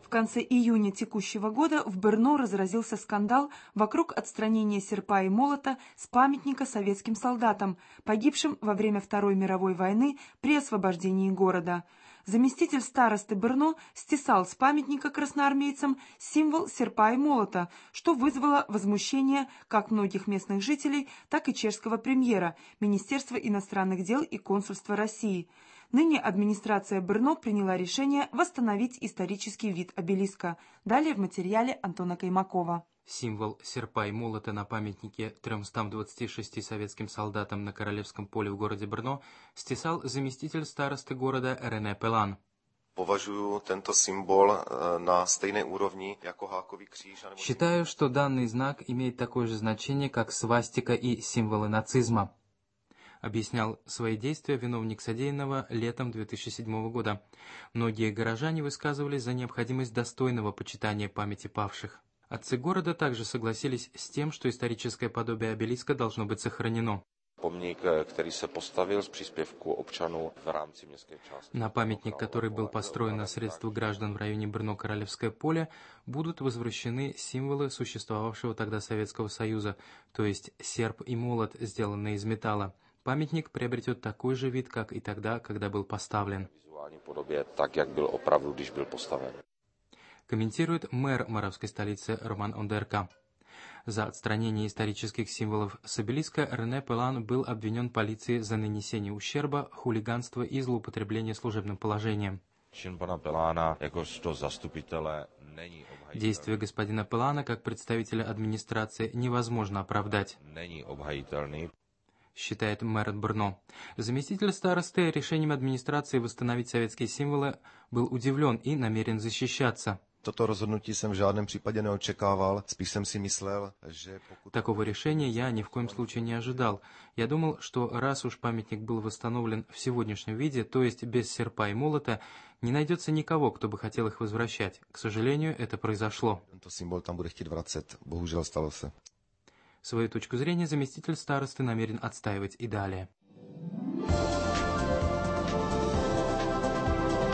В конце июня текущего года в Брно разразился скандал вокруг отстранения серпа и молота с памятника советским солдатам, погибшим во время Второй мировой войны при освобождении города. Заместитель старосты Брно стесал с памятника красноармейцам символ серпа и молота, что вызвало возмущение как многих местных жителей, так и чешского премьера, Министерства иностранных дел и консульства России. Ныне администрация Брно приняла решение восстановить исторический вид обелиска. Далее в материале Антона Каймакова. Символ серпа и молота на памятнике 326 советским солдатам на Королевском поле в городе Брно стесал заместитель старосты города Рене Пелан. Считаю, что данный знак имеет такое же значение, как свастика и символы нацизма. Объяснял свои действия виновник содеянного летом 2007 года. Многие горожане высказывались за необходимость достойного почитания памяти павших. Отцы города также согласились с тем, что историческое подобие обелиска должно быть сохранено. На памятник, который был построен на средства граждан в районе Брно-Королевское поле, будут возвращены символы существовавшего тогда Советского Союза, то есть серп и молот, сделанные из металла. Памятник приобретет такой же вид, как и тогда, когда был поставлен. Комментирует мэр моравской столицы Роман Ондерка. За отстранение исторических символов с обелиска Рене Пелан был обвинен полицией за нанесение ущерба, хулиганство и злоупотребление служебным положением. Действия господина Пелана как представителя администрации невозможно оправдать, считает мэр Брно. Заместитель старосты решением администрации восстановить советские символы был удивлен и намерен защищаться. Toto rozhodnutí jsem v žádném případě neočekával, spíš jsem si myslel, že pokud... Такого решения я ни в коем случае не ожидал. Я думал, что раз уж памятник был восстановлен в сегодняшнем виде, то есть без серпа и молота, не найдется никого, кто бы хотел их возвращать. К сожалению, это произошло. Tento symbol tam bude chtít vracet. Bohužel stalo se. Свою точку зрения заместитель старосты намерен отстаивать и далее.